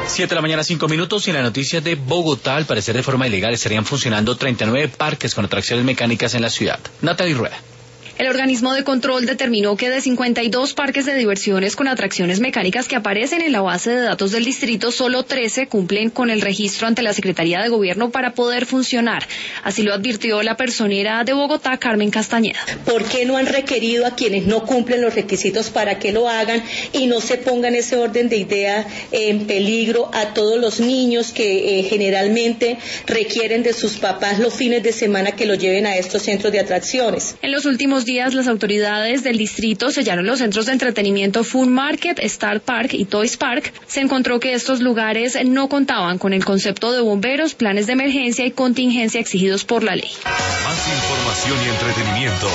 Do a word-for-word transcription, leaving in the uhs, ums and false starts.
Siete de la mañana, cinco minutos, y en la noticia de Bogotá, al parecer de forma ilegal, estarían funcionando treinta y nueve parques con atracciones mecánicas en la ciudad. Natalie Rueda. El organismo de control determinó que de cincuenta y dos parques de diversiones con atracciones mecánicas que aparecen en la base de datos del distrito, solo trece cumplen con el registro ante la Secretaría de Gobierno para poder funcionar. Así lo advirtió la personera de Bogotá, Carmen Castañeda. ¿Por qué no han requerido a quienes no cumplen los requisitos para que lo hagan y no se ponga en ese orden de idea en peligro a todos los niños que eh, generalmente requieren de sus papás los fines de semana que los lleven a estos centros de atracciones? En los últimos días, las autoridades del distrito sellaron los centros de entretenimiento Fun Market, Star Park y Toys Park. Se encontró que estos lugares no contaban con el concepto de bomberos, planes de emergencia y contingencia exigidos por la ley. Más información y entretenimiento